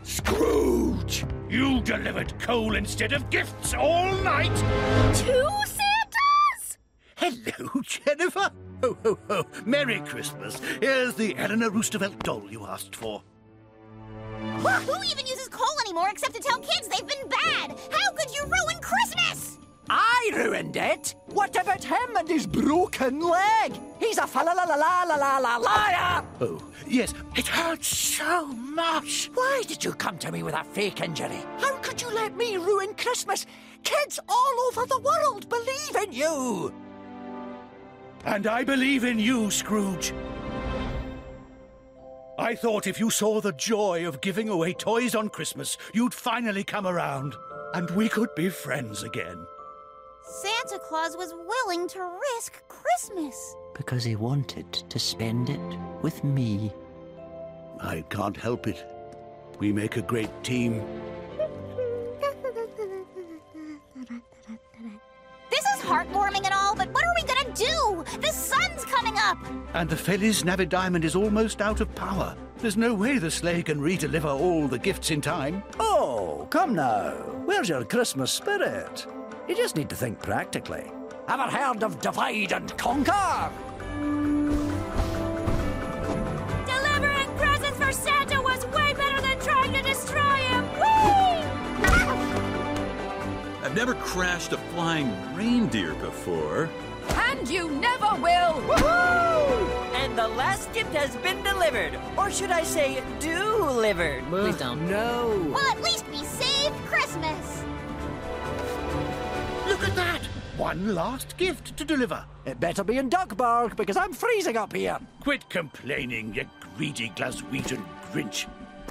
Scrooge! You delivered coal instead of gifts all night! 2 Santas? Hello, Jennifer! Ho, ho, ho! Merry Christmas! Here's the Eleanor Roosevelt doll you asked for. Well, who even uses coal anymore except to tell kids they've been bad? How could you ruin Christmas? I ruined it! What about him and his broken leg? He's a fa-la-la-la-la-la-la-liar! Oh, yes, it hurts so much. Why did you come to me with a fake injury? How could you let me ruin Christmas? Kids all over the world believe in you! And I believe in you, Scrooge. I thought if you saw the joy of giving away toys on Christmas, you'd finally come around, and we could be friends again. Santa Claus was willing to risk Christmas. Because he wanted to spend it with me. I can't help it. We make a great team. This is heartwarming and all, but what are we gonna do? The sun's coming up! And the Feliz Navidiamond is almost out of power. There's no way the sleigh can re-deliver all the gifts in time. Oh, come now. Where's your Christmas spirit? You just need to think practically. Ever heard of divide and conquer? Delivering presents for Santa was way better than trying to destroy him! Whee! I've never crashed a flying reindeer before. And you never will! Woohoo! And the last gift has been delivered. Or should I say, delivered? Please don't. No. Well, at least we saved Christmas. Look at that! One last gift to deliver. It better be in Duckburg, because I'm freezing up here. Quit complaining, you greedy Glaswegian Grinch.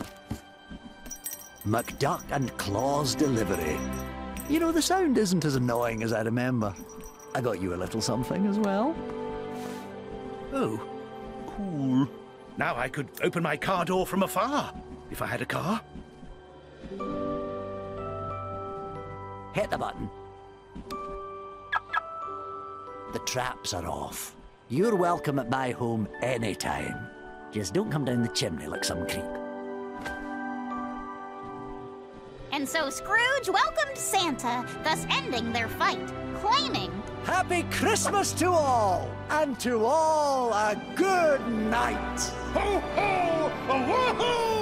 McDuck and Claus delivery. You know, the sound isn't as annoying as I remember. I got you a little something as well. Oh, cool. Now I could open my car door from afar, if I had a car. Hit the button. The traps are off. You're welcome at my home anytime. Just don't come down the chimney like some creep. And so Scrooge welcomed Santa, thus ending their fight, claiming, Happy Christmas to all, and to all a good night. Ho, ho! Woohoo!